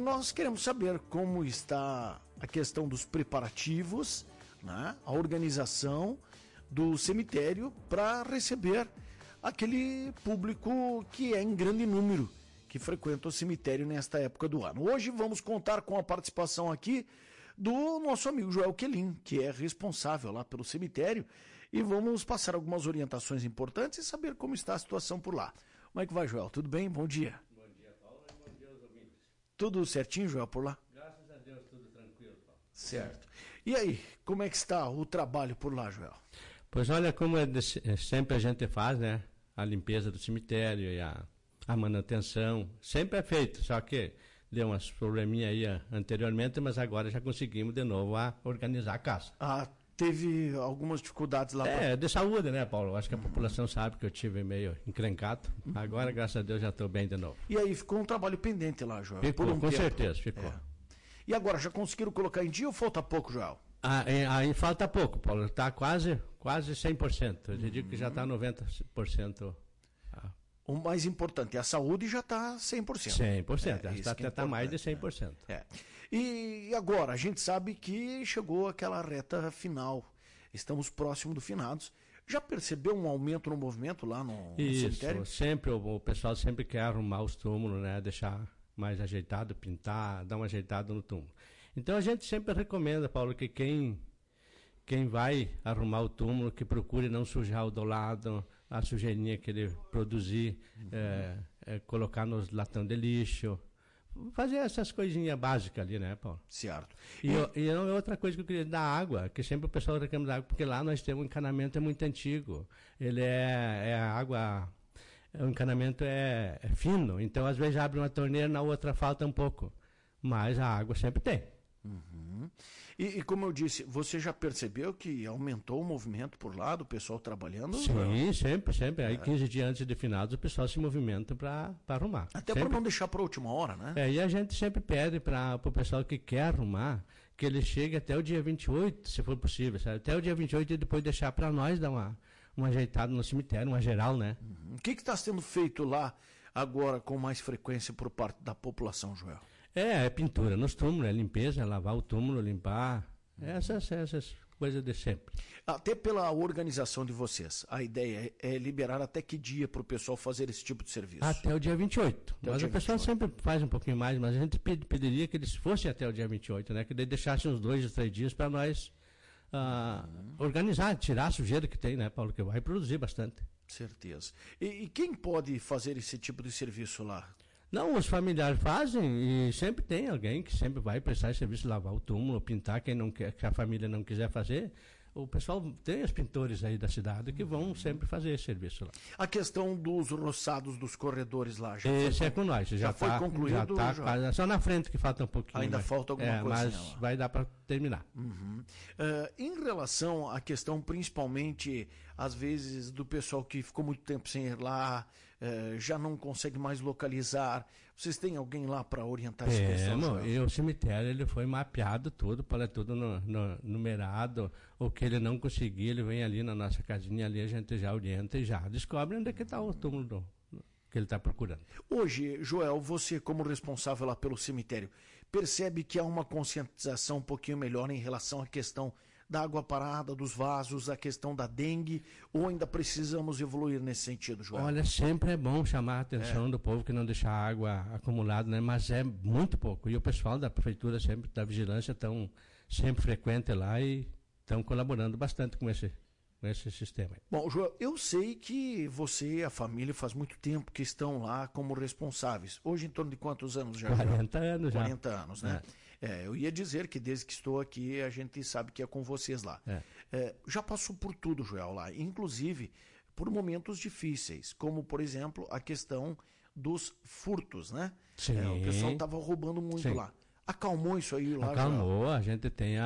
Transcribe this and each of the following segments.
nós queremos saber como está a questão dos preparativos, né, a organização do cemitério para receber aquele público que é em grande número, que frequenta o cemitério nesta época do ano. Hoje vamos contar com a participação aqui do nosso amigo Joel Quelin, que é responsável lá pelo cemitério, e vamos passar algumas orientações importantes e saber como está a situação por lá. Como é que vai, Joel? Tudo bem? Bom dia. Bom dia, Paulo, e bom dia aos ouvintes. Tudo certinho, Joel, por lá? Graças a Deus, tudo tranquilo, Paulo. Certo. E aí, como é que está o trabalho por lá, Joel? Pois olha, como sempre a gente faz, né? A limpeza do cemitério e a manutenção, sempre é feito, só que deu umas probleminhas aí anteriormente, mas agora já conseguimos de novo organizar a casa. Teve algumas dificuldades lá. De saúde, né, Paulo? Acho que a população sabe que eu tive meio encrencado. Agora, graças a Deus, já estou bem de novo. E aí, ficou um trabalho pendente lá, Joel? Ficou, com certeza, ficou. E agora, já conseguiram colocar em dia ou falta pouco, Joel? Aí falta pouco, Paulo. Está quase 100%. Eu digo que já está 90%. O mais importante é a saúde, já está 100%. 100%, já está mais de 100%. E agora, a gente sabe que chegou aquela reta final. Estamos próximo do finados. Já percebeu um aumento no movimento lá no cemitério? Isso, sempre, o pessoal sempre quer arrumar os túmulos, né? Deixar mais ajeitado, pintar, dar uma ajeitada no túmulo. Então a gente sempre recomenda, Paulo, que quem vai arrumar o túmulo, que procure não sujar o do lado, a sujeirinha que ele produzir, colocar nos latão de lixo, fazer essas coisinhas básicas ali, né, Paulo? Certo. E outra coisa que eu queria da água, que sempre o pessoal reclama da água, porque lá nós temos um encanamento muito antigo. Ele a água, o encanamento é fino, então às vezes abre uma torneira, na outra falta um pouco, mas a água sempre tem. Uhum. E como eu disse, você já percebeu que aumentou o movimento por lá do pessoal trabalhando? Sim, sempre. Aí 15 dias antes de finados o pessoal se movimenta para arrumar. Até para não deixar para a última hora, né? E a gente sempre pede para o pessoal que quer arrumar que ele chegue até o dia 28, se for possível, sabe? Até o dia 28 e depois deixar para nós dar uma ajeitada no cemitério, uma geral, né? Uhum. O que está sendo feito lá agora com mais frequência por parte da população, Joel? É pintura nos túmulos, é limpeza, é lavar o túmulo, limpar, essas coisas de sempre. Até pela organização de vocês, a ideia é liberar até que dia para o pessoal fazer esse tipo de serviço? Até o dia 28. Mas o pessoal sempre faz um pouquinho mais, mas a gente pediria que eles fossem até o dia 28, né? Que eles deixassem uns 2 ou 3 dias para nós organizar, tirar a sujeira que tem, né, Paulo? Que vai produzir bastante. Certeza. E quem pode fazer esse tipo de serviço lá? Não, os familiares fazem e sempre tem alguém que sempre vai prestar esse serviço, lavar o túmulo, pintar, quem não quer, que a família não quiser fazer. O pessoal tem os pintores aí da cidade que vão sempre fazer esse serviço lá. A questão dos roçados dos corredores lá já esse é com nós, já foi concluído? Já está quase, só na frente que falta um pouquinho. Ainda falta alguma coisa. Mas lá vai dar para terminar. Uhum. Em relação à questão, principalmente, às vezes, do pessoal que ficou muito tempo sem ir lá, já não consegue mais localizar, vocês têm alguém lá para orientar esse pessoal? E o cemitério ele foi mapeado tudo, para tudo numerado. O que ele não conseguir, ele vem ali na nossa casinha, ali a gente já orienta e já descobre onde é que está o túmulo que ele está procurando. Hoje, Joel, você como responsável lá pelo cemitério, percebe que há uma conscientização um pouquinho melhor em relação à questão da água parada, dos vasos, a questão da dengue, ou ainda precisamos evoluir nesse sentido, Joel? Olha, sempre é bom chamar a atenção do povo que não deixa a água acumulada, né? Mas é muito pouco. E o pessoal da prefeitura, sempre da vigilância, estão sempre frequente lá e estão colaborando bastante com esse sistema. Bom, Joel, eu sei que você e a família faz muito tempo que estão lá como responsáveis. Hoje em torno de quantos anos já? 40 anos já. 40 anos, né? Eu ia dizer que desde que estou aqui a gente sabe que é com vocês lá. Já passou por tudo, Joel, lá, inclusive por momentos difíceis, como por exemplo a questão dos furtos, né? Sim. O pessoal estava roubando muito lá. Acalmou isso aí lá? Acalmou, Joel? A gente tem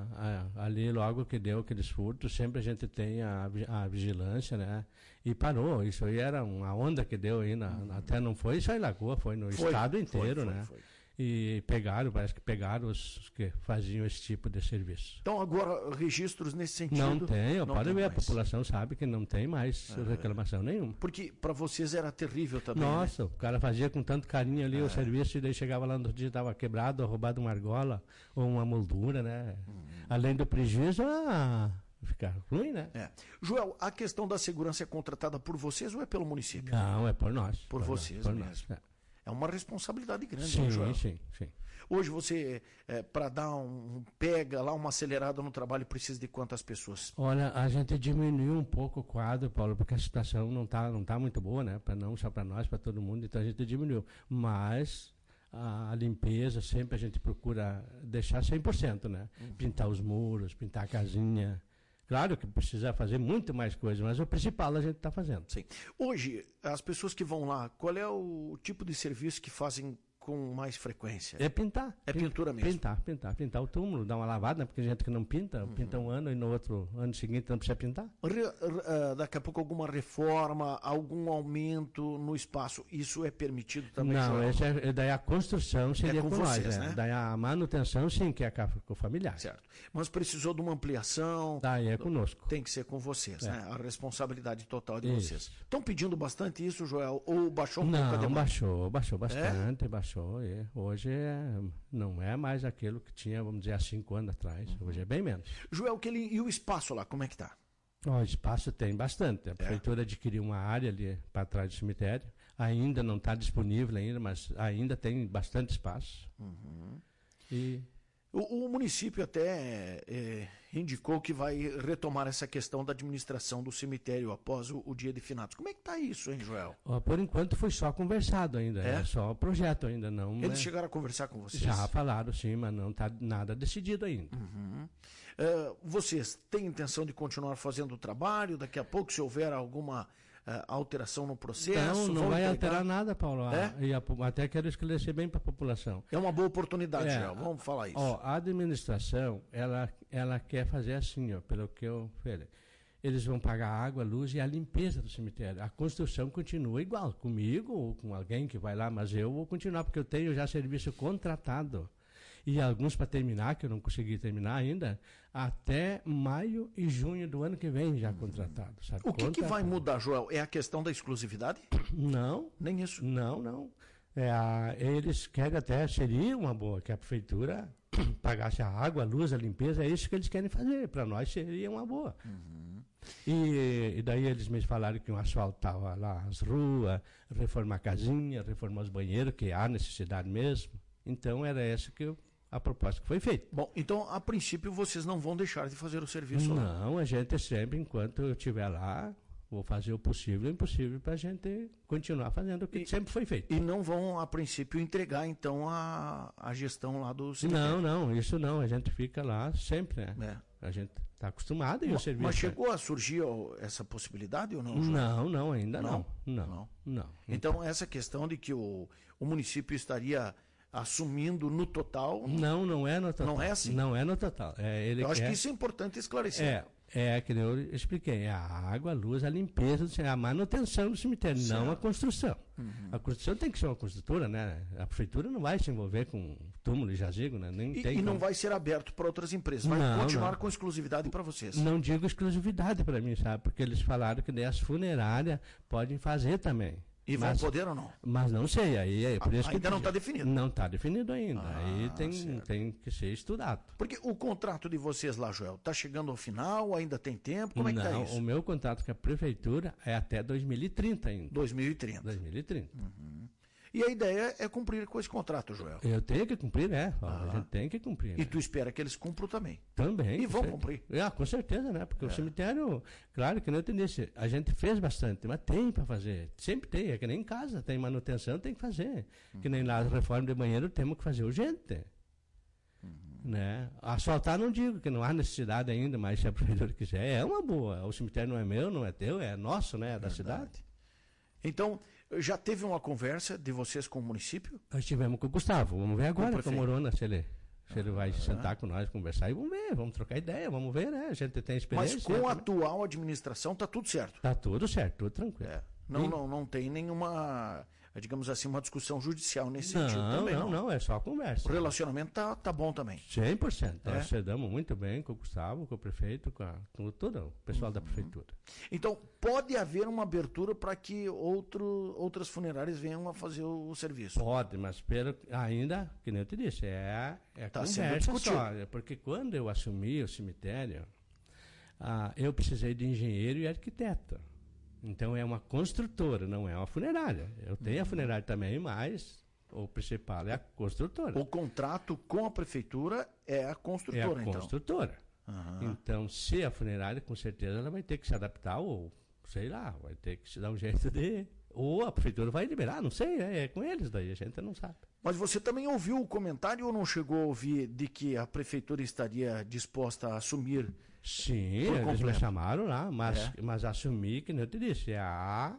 ali logo que deu aqueles furtos, sempre a gente tem a vigilância, né? E parou, isso aí era uma onda que deu aí, até não foi só em Lagoa, foi no estado inteiro, né? Foi. e parece que pegaram os que faziam esse tipo de serviço. Então agora registros nesse sentido... Não tem, pode ver, mais. A população sabe que não tem mais reclamação nenhuma. Porque para vocês era terrível também, Nossa, né? O cara fazia com tanto carinho ali o serviço e daí chegava lá no outro dia, estava quebrado, ou roubado uma argola ou uma moldura, né? Além do prejuízo, fica ruim, né? Joel, a questão da segurança é contratada por vocês ou é pelo município? Não, é por nós. Por vocês por mesmo. Nós, É uma responsabilidade grande, sim, né, Joel? Sim. Hoje você, para dar pega lá, uma acelerada no trabalho, precisa de quantas pessoas? Olha, a gente diminuiu um pouco o quadro, Paulo, porque a situação não tá muito boa, né? Não só para nós, para todo mundo, então a gente diminuiu. Mas a limpeza, sempre a gente procura deixar 100%, né? Pintar os muros, pintar a casinha. Claro que precisa fazer muito mais coisas, mas o principal a gente está fazendo. Sim. Hoje, as pessoas que vão lá, qual é o tipo de serviço que fazem com mais frequência? É pintar. É pintura mesmo? Pintar o túmulo, dar uma lavada, né? Porque gente que não pinta, pinta um ano e no outro ano seguinte não precisa pintar. Daqui a pouco alguma reforma, algum aumento no espaço, isso é permitido também? Não, daí a construção seria com nós, vocês, né? Daí a manutenção sim, que é com o familiar. Certo. Mas precisou de uma ampliação? Daí é conosco. Tem que ser com vocês, né? A responsabilidade total de Isso. vocês. Estão pedindo bastante isso, Joel? Ou baixou um pouco a demanda? Baixou bastante, baixou. Hoje não é mais aquilo que tinha, vamos dizer, há 5 anos atrás. Hoje é bem menos. Joel, e o espaço lá, como é que está? O espaço tem bastante. A prefeitura adquiriu uma área ali para trás do cemitério. Ainda não está disponível ainda, mas ainda tem bastante espaço. E... O município até indicou que vai retomar essa questão da administração do cemitério após o dia de finados. Como é que está isso, hein, Joel? Por enquanto foi só conversado ainda, é só projeto ainda. Não. Eles chegaram a conversar com vocês? Já falaram, sim, mas não está nada decidido ainda. Vocês têm intenção de continuar fazendo o trabalho? Daqui a pouco, se houver alguma alteração no processo? Não vai alterar nada, Paulo. E até quero esclarecer bem para a população. É uma boa oportunidade, Joel. Vamos falar isso. A administração, ela quer fazer assim, pelo que eu falei. Eles vão pagar a água, a luz e a limpeza do cemitério. A construção continua igual, comigo ou com alguém que vai lá, mas eu vou continuar, porque eu tenho já serviço contratado. E alguns para terminar, que eu não consegui terminar ainda, até maio e junho do ano que vem já contratado. Sabe? O que vai mudar, Joel? É a questão da exclusividade? Não. Nem isso? Não. Eles querem até, seria uma boa, que a prefeitura pagasse a água, a luz, a limpeza, é isso que eles querem fazer. Para nós seria uma boa. E daí eles me falaram que iam asfaltar lá as ruas, reformar a casinha, reformar os banheiros, que há necessidade mesmo. Então era essa a proposta que foi feita. Bom, então, a princípio, vocês não vão deixar de fazer o serviço lá? Não, a gente sempre, enquanto eu estiver lá, vou fazer o possível e o impossível para a gente continuar fazendo o que sempre foi feito. E não vão, a princípio, entregar, então, a gestão lá do cemitério? Não, isso não. A gente fica lá sempre, né? A gente está acostumado e o serviço... Mas chegou a surgir essa possibilidade ou não, João? Não, ainda não. Então, essa questão de que o município estaria assumindo no total... Não é no total. Não é assim? Não é no total. Eu acho que isso é importante esclarecer. Que nem eu expliquei, é a água, a luz, a limpeza, a manutenção do cemitério, certo. Não a construção. A construção tem que ser uma construtora, né? A prefeitura não vai se envolver com túmulo e jazigo, né? E não vai ser aberto para outras empresas, vai continuar com exclusividade para vocês. Não digo exclusividade para mim, sabe? Porque eles falaram que as funerárias podem fazer também. E vão poder ou não? Mas não sei, por isso ainda não está definido. Não está definido ainda, aí tem que ser estudado. Porque o contrato de vocês lá, Joel, está chegando ao final, ainda tem tempo, como é que está isso? O meu contrato com a prefeitura é até 2030 ainda. 2030. E a ideia é cumprir com esse contrato, Joel. Eu tenho que cumprir, a gente tem que cumprir. E tu espera que eles cumpram também? Também. E vão cumprir? Com certeza, né? Porque o cemitério, claro que não tem desse. A gente fez bastante, mas tem para fazer. Sempre tem, é que nem em casa, tem manutenção, tem que fazer. Que nem lá as reformas de banheiro temos que fazer urgente. Né? Asfaltar não digo, que não há necessidade ainda, mas se a prefeitura quiser, é uma boa. O cemitério não é meu, não é teu, é nosso, né? É da cidade. Então, já teve uma conversa de vocês com o município? Nós tivemos com o Gustavo, vamos ver agora com o Morona, se ele vai sentar com nós, conversar e vamos ver, vamos trocar ideia, vamos ver, né? A gente tem experiência. Mas com a atual administração está tudo certo? Está tudo certo, tudo tranquilo. Não tem nenhuma digamos assim, uma discussão judicial nesse sentido também. Não, é só conversa. O relacionamento tá bom também. 100%. Nós cedamos muito bem com o Gustavo, com o prefeito, com todo o pessoal da prefeitura. Então, pode haver uma abertura para que outras funerárias venham a fazer o serviço? Pode, mas ainda, que nem eu te disse, Tá conversa só. Porque quando eu assumi o cemitério, eu precisei de engenheiro e arquiteto. Então é uma construtora, não é uma funerária. Eu tenho a funerária também, mas o principal é a construtora. O contrato com a prefeitura é a construtora, então. É a construtora. Então, se a funerária, com certeza, ela vai ter que se adaptar, ou sei lá, vai ter que se dar um jeito de... Ou a prefeitura vai liberar, não sei, é com eles daí, a gente não sabe. Mas você também ouviu o comentário ou não chegou a ouvir de que a prefeitura estaria disposta a assumir? Sim, eles me chamaram lá, mas assumir, que nem eu te disse, a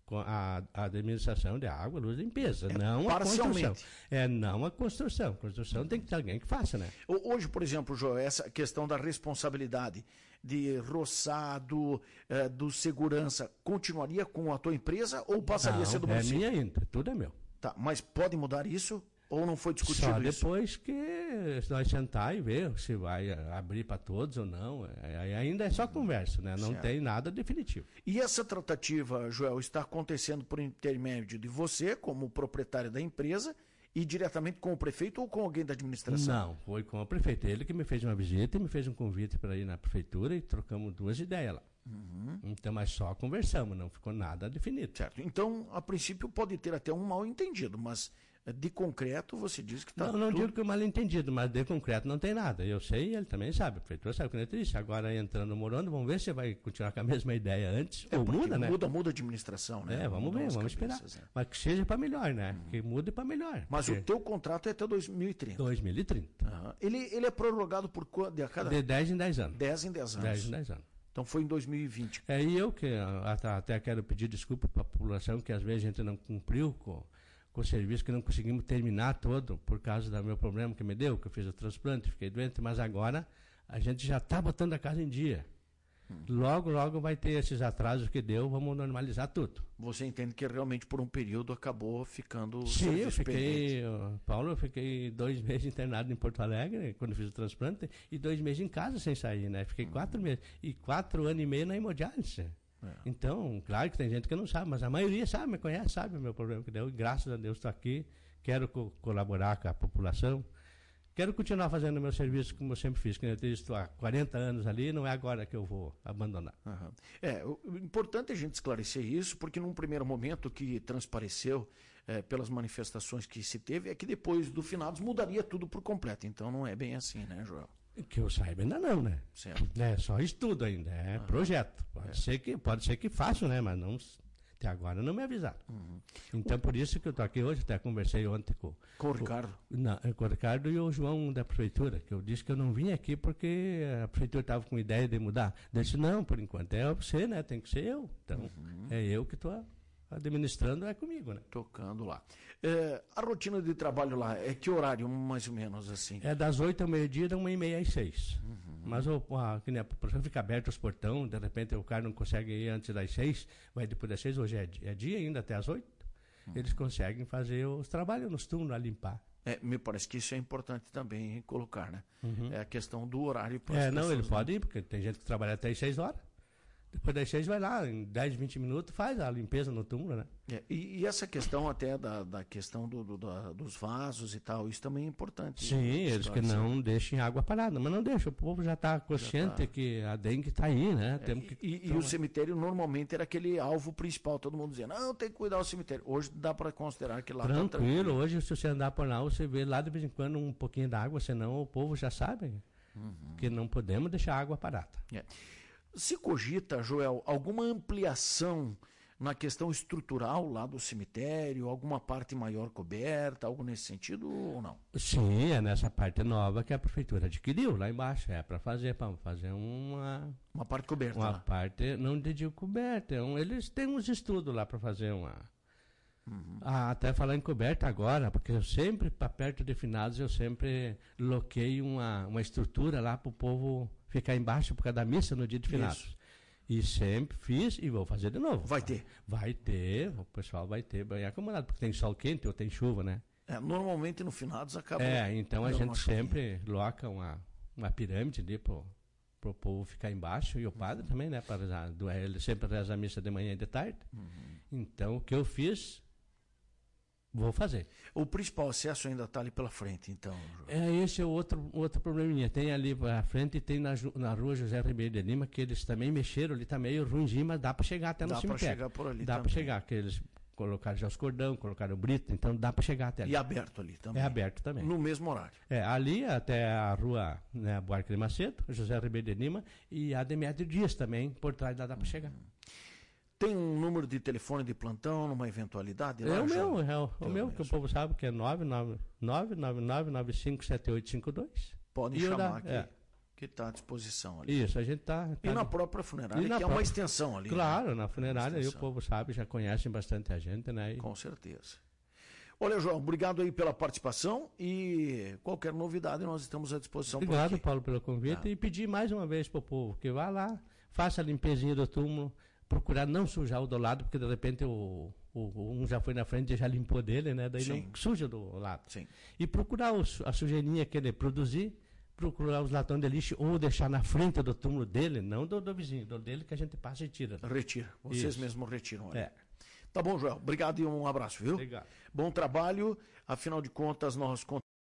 administração de água, luz e limpeza, não a construção. Não a construção. Construção tem que ter alguém que faça, né? Hoje, por exemplo, João, essa questão da responsabilidade de roçado, do segurança, continuaria com a tua empresa ou passaria a ser do município? É minha ainda, tudo é meu. Tá, mas pode mudar isso? Ou não foi discutido Só isso? depois que nós sentar e ver se vai abrir para todos ou não. Ainda é só conversa, né? Não tem nada definitivo. E essa tratativa, Joel, está acontecendo por intermédio de você, como proprietário da empresa, e diretamente com o prefeito ou com alguém da administração? Não, foi com o prefeito. Ele que me fez uma visita e me fez um convite para ir na prefeitura e trocamos 2 ideias lá. Então, mas só conversamos, não ficou nada definido. Certo. Então, a princípio, pode ter até um mal entendido, mas de concreto você diz que está não digo que é mal entendido, mas de concreto não tem nada. Eu sei e ele também sabe. A prefeitura sabe o que eu disse. Agora, entrando morando, vamos ver se vai continuar com a mesma ideia antes. Ou muda, né? Muda a administração, né? Vamos ver, vamos esperar. Né? Mas que seja para melhor, né? Que mude para melhor. Mas o teu contrato é até 2030. 2030. Ele é prorrogado por quanto? De 10 em 10 anos. 10 em 10 anos. 10 em 10 anos. Então foi em 2020. E eu que até quero pedir desculpa para a população que às vezes a gente não cumpriu com o serviço, que não conseguimos terminar todo por causa do meu problema que me deu, que eu fiz o transplante, fiquei doente, mas agora a gente já está botando a casa em dia. Logo vai ter esses atrasos que deu, vamos normalizar tudo. Você entende que realmente por um período acabou ficando... Sim, eu fiquei 2 meses internado em Porto Alegre, quando fiz o transplante, e 2 meses em casa sem sair, né? Fiquei 4 meses, e 4 anos e meio na hemodiálise. Então, claro que tem gente que não sabe, mas a maioria sabe, me conhece, sabe o meu problema que deu, e graças a Deus estou aqui, quero colaborar com a população. Quero continuar fazendo o meu serviço como eu sempre fiz, que eu estou há 40 anos ali, não é agora que eu vou abandonar. O importante é a gente esclarecer isso, porque num primeiro momento que transpareceu pelas manifestações que se teve, é que depois do finados mudaria tudo por completo. Então não é bem assim, né, Joel? Que eu saiba ainda não, né? Certo. É só estudo ainda, é projeto. Pode ser que faça, né? Mas não... Até agora não me avisaram. Então, por isso que eu estou aqui hoje, até conversei ontem com o Ricardo. Com o Ricardo e o João da prefeitura, que eu disse que eu não vim aqui porque a prefeitura estava com ideia de mudar. Eu disse, não, por enquanto é você, né? Tem que ser eu. Então, é eu que estou administrando, é comigo, né? Tocando lá. A rotina de trabalho lá, é que horário, mais ou menos assim? É das 8 ao meio-dia, da 1h30 às 6. Mas que nem a população fica aberta os portões, de repente o cara não consegue ir antes das 6, vai depois das 6, hoje é dia ainda até as 8. Eles conseguem fazer os trabalhos nos turnos, a limpar. Me parece que isso é importante também colocar, né? É a questão do horário. Não, ele pode ir, porque tem gente que trabalha até as 6 horas. Depois das 6 vai lá, em 10, 20 minutos faz a limpeza no túmulo, né? E essa questão até da questão dos vasos e tal, isso também é importante. Sim, eles que não deixem água parada, mas não deixa, o povo já está consciente que a dengue está aí, né? E o cemitério normalmente era aquele alvo principal, todo mundo dizia, não, tem que cuidar do cemitério. Hoje dá para considerar que lá tranquilo, tá tranquilo. Hoje se você andar por lá, você vê lá de vez em quando um pouquinho d'água, senão o povo já sabe que não podemos deixar a água parada. Se cogita, Joel, alguma ampliação na questão estrutural lá do cemitério, alguma parte maior coberta, algo nesse sentido ou não? Sim, é nessa parte nova que a prefeitura adquiriu lá embaixo, para fazer uma parte coberta. Uma parte, não digo coberta, eles têm uns estudos lá para fazer uma... até falar em coberta agora, porque eu sempre, para perto de finados, eu sempre loquei uma estrutura lá para o povo ficar embaixo por causa da missa no dia de finados. E sempre fiz e vou fazer de novo. Vai ter? Vai ter, o pessoal vai ter banho acumulado, porque tem sol quente ou tem chuva, né? Normalmente no finados acaba. Então a gente sempre coloca uma pirâmide ali pro povo ficar embaixo e o padre também, né? Ele sempre reza a missa de manhã e de tarde. Então o que eu fiz, vou fazer. O principal acesso ainda está ali pela frente, então. Esse é outro probleminha. Tem ali pra frente e tem na rua José Ribeiro de Lima, que eles também mexeram, ali tá meio ruimzinho, mas dá para chegar até no cemitério. Dá para chegar por ali Dá para chegar, que eles colocaram já os cordão, colocaram o brito, então dá para chegar até ali. E aberto ali também. É aberto também. No mesmo horário. Ali até a rua, né, Buarque de Macedo, José Ribeiro de Lima, e a Demétrio Dias também, por trás dá para chegar. Tem um número de telefone de plantão numa eventualidade? É o meu, que o povo sabe que é 999957852. Podem chamar aqui, que está à disposição ali. Isso, a gente está... E na própria funerária, que é uma extensão ali. Claro, né? Na funerária aí o povo sabe, já conhecem bastante a gente, né? Com certeza. Olha, João, obrigado aí pela participação e qualquer novidade nós estamos à disposição. Obrigado, Paulo, pelo convite e pedir mais uma vez para o povo que vá lá, faça a limpezinha do túmulo, procurar não sujar o do lado, porque de repente um já foi na frente e já limpou dele, né? Daí não suja do lado. Sim. E procurar a sujeirinha que ele produzir, procurar os latões de lixo ou deixar na frente do túmulo dele, não do vizinho, do dele que a gente passa e tira. Retira. Vocês mesmos retiram. Olha. Tá bom, Joel. Obrigado e um abraço, viu? Obrigado. Bom trabalho. Afinal de contas, nós